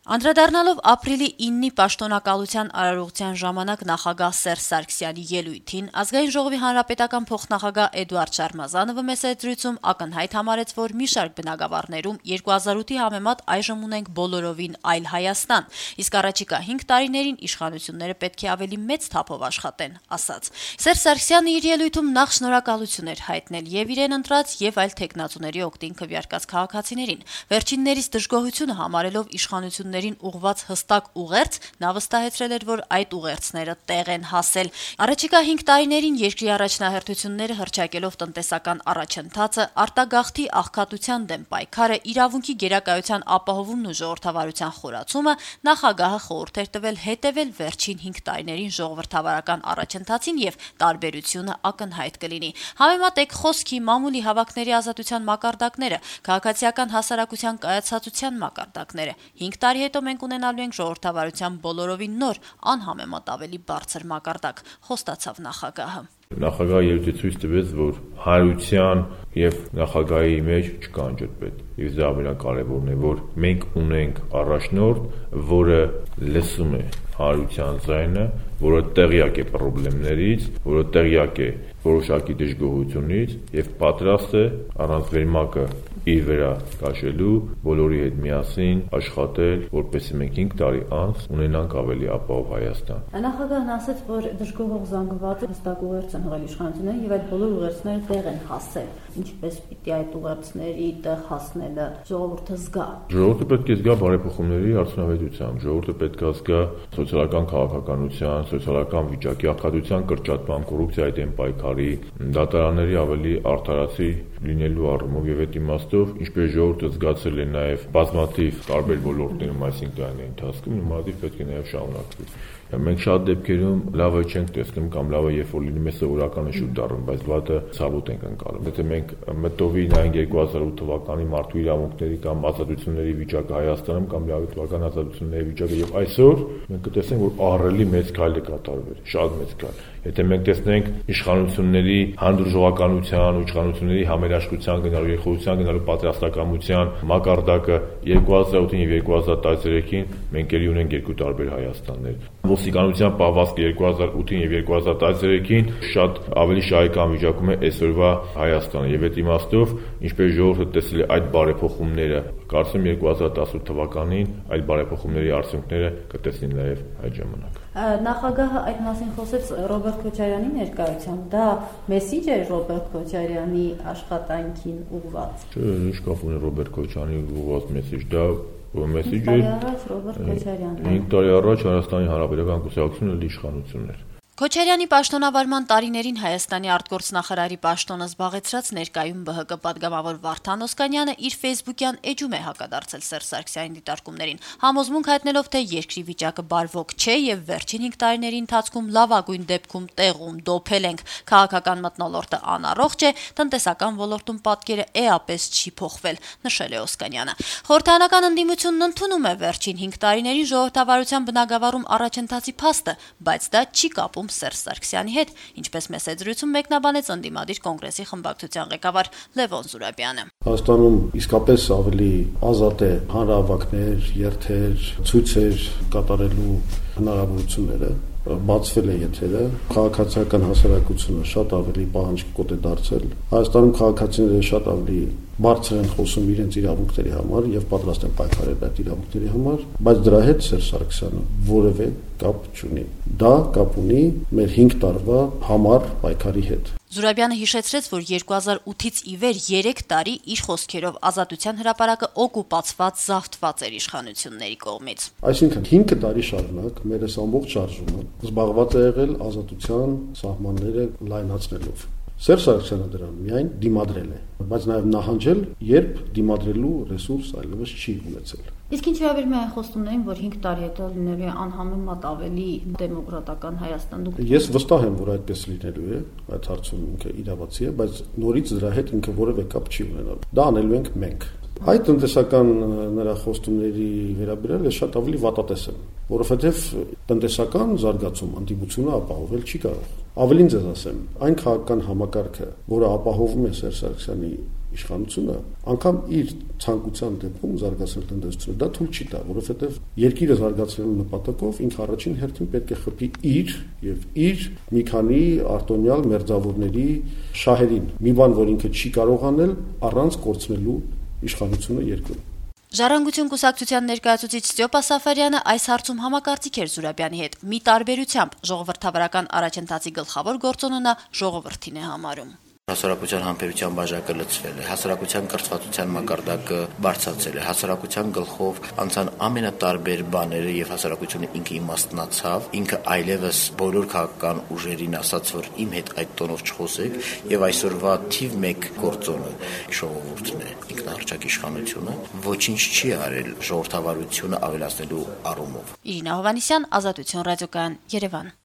Անդրադառնալով ապրիլի 9-ի պաշտոնակալության արարողության ժամանակ նախագահ Սերժ Սարգսյանի ելույթին, Ազգային ժողովի հանրապետական փոխնախագահ Էդուարդ Շարմազանովը մեծ զրույցում ակնհայտ համարեց, որ մի շարք բնագավառներում 2008-ի համեմատ այժմ ունենք բոլորովին այլ Հայաստան, իսկ առաջիկա 5 տարիներին իշխանությունները պետք է ավելի մեծ թափով աշխատեն, ասաց։ Սերժ Սարգսյանը իր ելույթում նախ շնորհակալություն էր հայտնել եւ իրեն ընտրած եւ այլ թեկնածուների օգտին քվեարկած քաղաքացիներին։ Վերջիններիս դժգոհությունը համարելով իշխանություններին ուղված հստակ ուղերձ, նա վստահեցրել էր, որ այդ ուղերձները տեղ են հասել։ Առաջիկա 5 տարիներին երկրի առաջնահերթությունները հռչակելով տնտեսական առաջընթացը, արտագաղթի աղքատության դեմ պայքարը, իրավունքի գերակայության ապահովումն ու ժողովրդավարության խորացումը, նախագահը խորհուրդ էր տվել հետևել վերջին 5 տարիներին ժողովրդավարական առաջընթացին եւ տարբերությունը ակնհայտ կլինի։ Համեմատեք խոսքի, մամուլի հավաքների ազատության մակարդակները, քաղաքացիական հասարակության կայացածության մակարդակները։ 5 տարի հետո մենք ունենալու ենք ժողովրդավարության բոլորովին նոր, անհամեմատ ավելի բարձր մակարդակ, խոստացավ նախագահը։ Նախագահը ելույթը ցույց տվեց, որ հայության եւ նախագահի մեջ չկա անջրպետ։ Եվ դա ամենակարևորն է, որ մենք ունենք առաջնորդ, որը լսում է հայության ձայնը, որը տեղյակ է խնդիրներից, որը տեղյակ է որոշակի դժգոհությունից եւ պատրաստ է առանց վերմակը իր վրա կաշելու բոլորի հետ միասին աշխատել, որպեսզի մենք 5 տարի անց ունենանք ավելի ապահով Հայաստան։ Նախագահն ասաց, որ դժգոհող զանգվածը հստակ ուղերձ են հղել իշխանություններին եւ այդ բոլոր ուղերձները տեղ են հասել։ Ինչպես պիտի այդ ուղերձների տեղ հասնելը ժողովուրդը զգա։ Ժողովուրդը պետք է զգա բարեփոխումների արդյունավետությամբ, ժողովուրդը պետք է զգա սոցիալական քաղաքականության, սոցիալական վիճակի աղքատության կրճատման, կոռուպցիայի դեմ պայքարի, դատարանների ավելի արդարացի լինելու առումով եւ այդ իմաստով, ինչպես ժողովուրդը զգացել է նաեւ բազմաթիվ տարբեր ոլորտներում, այսինքն դրանի ընթացքում նմանատիպ պետք է նաեւ շարունակվի։ Մենք շատ դեպքերում լավը չենք տեսնում կամ լավը երբ որ լինում է սովորականը շուտ դառնում, բայց վատը ցավոտ ենք ընկալում։ Եթե մենք մտովի նայենք 2008 թվականի մարդու իրավունքների կամ ազատությունների վիճակը Հայաստանում կամ 2000 թվականի ազատությունների վիճակը եւ այսօր մենք կտեսնենք, որ ահռելի մեծ քայլ է կատարվել, շատ մեծ քայլ։ Եթե մենք տեսնենք իշխանությունների հանդուրժողականության ու իշխանությունների համերաշխության գնալու եւ խորհրդության գնալու պատրաստակամության մակարդակը 2008-ին եւ 2013-ին, մենք ելի ունենք երկու տարբեր Հայաստաններ։ Ոստիկանության պահվածքը 2008-ին եւ 2013-ին շատ ավելի շահեկան վիճակում է այսօրվա Հայաստանը եւ այդ իմաստով, ինչպես ժողովուրդը տեսել է այդ բարեփոխումները, կարծում 2018 թվականին այդ բարեփոխումների արդյունքները կտեսնի նաեւ այդ ժամանակ։ Նախագահը այդ մասին խոսեց Ռոբերտ Քոչարյանի ներկայությամբ, դա մեսիջ է Ռոբերտ Քոչարյանի աշխատանքին ուղղված։ Չէ, ինչ կապ ունի Ռոբերտ Քոչարյանի ուղղված մեսիջ, դա մեսիջ է։ 5 տարի առաջ Հայաստանի Հանրապետական Կուսակցությունը իշխանությունն էր։ Քոչարյանի պաշտոնավարման տարիներին Հայաստանի արտգործնախարարի պաշտոնը զբաղեցրած ներկայում ԲՀԿ պատգամավոր Վարդան Օսկանյանը իր ֆեյսբուքյան էջում է հակադարձել Սերժ Սարգսյանի դիտարկումներին, համոզմունք հայտնելով, թե երկրի վիճակը բարվոք չէ եւ վերջին 5 տարիների ընթացքում լավագույն դեպքում տեղում դոփել ենք, քաղաքական մթնոլորտը անառողջ է, տնտեսական ոլորտում պատկերը էապես չի փոխվել, նշել է Օսկանյանը։ Խորհրդարանական ընդդիմությունն ընդունում է վերջին 5 տարիների ժողովրդավարության բնագավառում առաջընթացի փաստը, բայց դա չի կապում Սերժ Սարգսյանի հետ, ինչպես մեծ զրույցում մեկնաբանեց ընդդիմադիր կոնգրեսի խմբակցության ղեկավար Լևոն Զուրաբյանը։ Հայաստանում իսկապես ավելի ազատ է հանրահավաքներ, երթեր, ցույցեր կատարելու հնարավորությունները, բացվել է եթերը, քաղաքացիական հասարակությունը շատ ավելի պահանջկոտ է դարձել։ Հայաստանում քաղաքացիները շատ ավելի բարձր են խոսում իրենց իրավունքների համար եւ պատրաստ են պայքարել այդ իրավունքների համար, բայց դրա հետ Սերժ Սարգսյանը որևէ կապ չունի։ Դա կապ ունի մեր 5 տարվա համառ պայքարի հետ։ Զուրաբյանը հիշեցրեց, որ 2008-ից ի վեր 3 տարի իր խոսքերով Ազատության հրապարակը օկուպացված, զավթված էր իշխանությունների կողմից։ Այսինքն 5 տարի շարունակ մեր այս ամբողջ շարժումը զբաղված է եղել ազատության սահմանները լայնացնելով։ Սերժ Սարգսյանը դրան միայն դիմադրել է, բայց նաև նահանջել, երբ դիմադրելու ռեսուրս այլևս չի ունեցել։ Իսկ ինչ վերաբերում է այն խոստումներին, որ 5 տարի հետո լինելու է անհամեմատ ավելի դեմոկրատական Հայաստան, Ես վստահ եմ, որ այդպես լինելու է, այդ հարցում ինքը իրավացի է, բայց նորից դրա հետ ինքը որևէ կապ չի ունենալու։ Դա անելու ենք մենք։ Այդ տնտեսական նրա խոստումների վերաբերյալ ես շատ ավելի վատատես եմ, որովհետև տնտեսական զարգացում ընդդիմությունը ապահովել չի կարող։ Ավելին ձեզ ասեմ, այն քաղաքական համակարգը, որը ապահովում է Սերժ Սարգսյանի իշխանությունը անգամ իր ցանկության դեպքում զարգացնել տնտեսությունը դա թույլ չի տա, որովհետև երկիրը զարգացնելու նպատակով ինքը առաջին հերթին պետք է խփի իր մի քանի արտոնյալ մերձավորների շահերին։ Մի բան, որ ինքը չի կարող անել առանց կորցնելու իշխանությունը երկրում։ Ժառանգություն կուսակցության ներկայացուցիչ Ստյոպա Սաֆարյանը այս հարցում համակարծիք էր Զուրաբյանի հետ։ Մի տարբերությամբ ժողովրդավարական առաջընթացի գլխավոր գործոնը նա ժողովրդին է համարում։ Հասարակության համբերության բաժակը լցվել է, հասարակության կրթվածության մակարդակը բարձրացել է, հասարակության գլխով անցան ամենատարբեր բաները եւ հասարակությունը ինքը իմաստնացավ, ինքը այլևս բոլոր քաղաքական ուժերին ասաց, որ իմ հետ այդ տոնով չխոսեք եւ այսօրվա թիվ 1 գործոնը ժողովուրդն է, ինքնահռչակ իշխանությունը ոչինչ չի արել ժողովրդավարությունը ավելացնելու առումով։ Իրինա Հովհաննիսյան, Ազատություն ռադիոկայան, Երևան։